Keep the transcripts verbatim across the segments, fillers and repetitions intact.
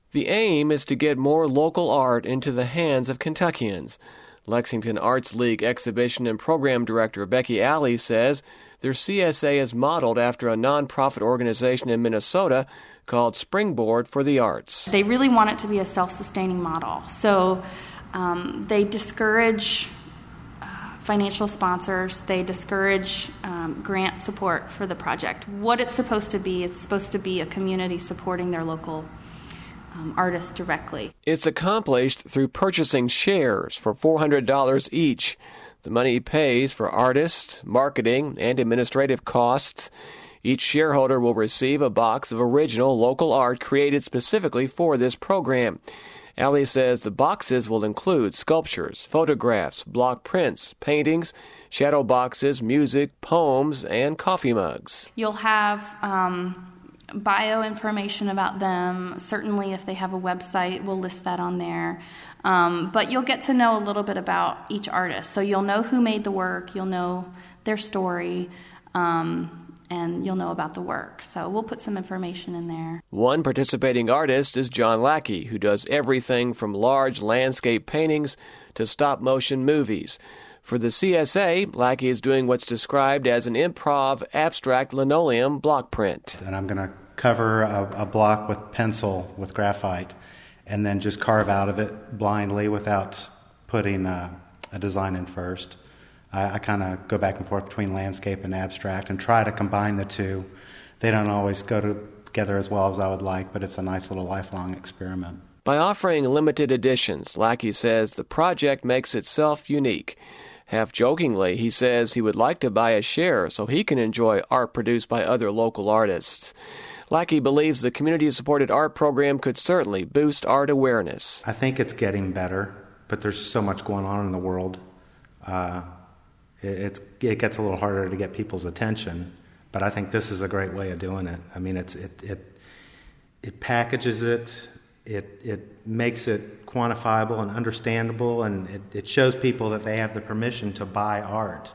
The aim is to get more local art into the hands of Kentuckians. Lexington Arts League Exhibition and Program Director Becky Alley says their C S A is modeled after a nonprofit organization in Minnesota called Springboard for the Arts. They really want it to be a self-sustaining model. So um, they discourage uh, financial sponsors. They discourage um, grant support for the project. What it's supposed to be, it's supposed to be a community supporting their local Um, artists directly. It's accomplished through purchasing shares for four hundred dollars each. The money pays for artists, marketing, and administrative costs. Each shareholder will receive a box of original local art created specifically for this program. Alley says the boxes will include sculptures, photographs, block prints, paintings, shadow boxes, music, poems, and coffee mugs. You'll have um, bio information about them. Certainly, if they have a website, we'll list that on there. Um, but you'll get to know a little bit about each artist. So you'll know who made the work, you'll know their story, um, and you'll know about the work. So we'll put some information in there. One participating artist is John Lackey, who does everything from large landscape paintings to stop-motion movies. For the C S A, Lackey is doing what's described as an improv abstract linoleum block print. And I'm going to cover a, a block with pencil, with graphite, and then just carve out of it blindly without putting a, a design in first. I, I kind of go back and forth between landscape and abstract and try to combine the two. They don't always go together as well as I would like, but it's a nice little lifelong experiment. By offering limited editions, Lackey says the project makes itself unique. Half jokingly, he says he would like to buy a share so he can enjoy art produced by other local artists. Lackey believes the community-supported art program could certainly boost art awareness. I think it's getting better, but there's so much going on in the world. Uh, it, it's, it gets a little harder to get people's attention, but I think this is a great way of doing it. I mean, it's it it, it packages it, it it makes it quantifiable and understandable, and it, it shows people that they have the permission to buy art.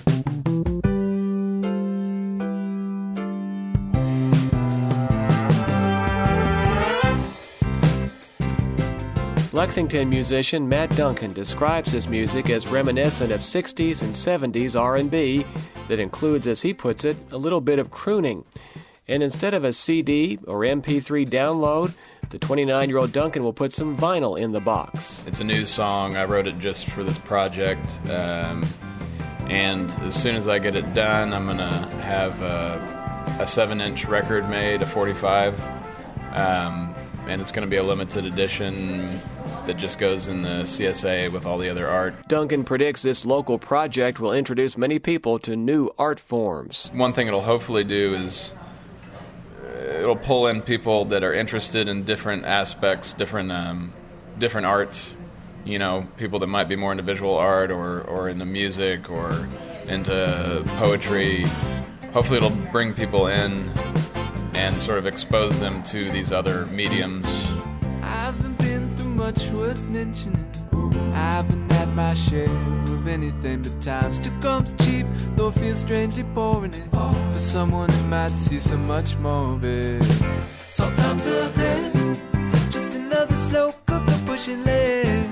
Lexington musician Matt Duncan describes his music as reminiscent of sixties and seventies R and B that includes, as he puts it, a little bit of crooning. And instead of a C D or M P three download, the twenty-nine-year-old Duncan will put some vinyl in the box. It's a new song. I wrote it just for this project. Um, and as soon as I get it done, I'm going to have a, a seven-inch record made, a forty-five. Um, and it's going to be a limited edition that just goes in the C S A with all the other art. Duncan predicts this local project will introduce many people to new art forms. One thing it'll hopefully do is it'll pull in people that are interested in different aspects, different um, different arts. You know, people that might be more into visual art or, or into music or into poetry. Hopefully it'll bring people in and sort of expose them to these other mediums. I haven't been through much worth mentioning. I haven't had my share of anything but times to come's cheap, though it feels strangely boring it. For someone who might see so much more of it. Sometimes ahead, just another slow cooker pushing lead.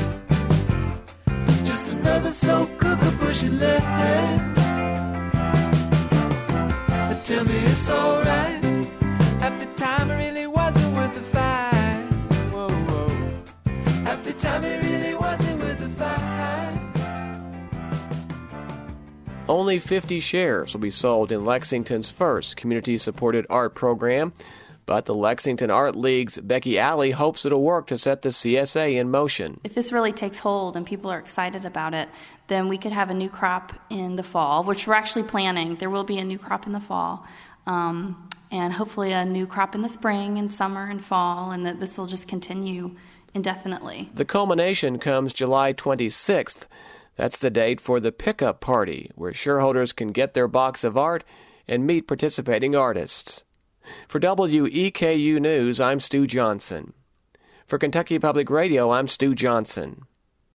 Just another slow cooker pushing lead. But tell me it's alright. At the time it really wasn't worth the fight. Whoa, whoa. At the time it really wasn't worth the fight. Only fifty shares will be sold in Lexington's first community-supported art program, but the Lexington Art League's Becky Alley hopes it'll work to set the C S A in motion. If this really takes hold and people are excited about it, then we could have a new crop in the fall, which we're actually planning. There will be a new crop in the fall. Um, and hopefully a new crop in the spring and summer and fall, and that this will just continue indefinitely. The culmination comes July twenty-sixth. That's the date for the pickup party, where shareholders can get their box of art and meet participating artists. For W E K U News, I'm Stu Johnson. For Kentucky Public Radio, I'm Stu Johnson.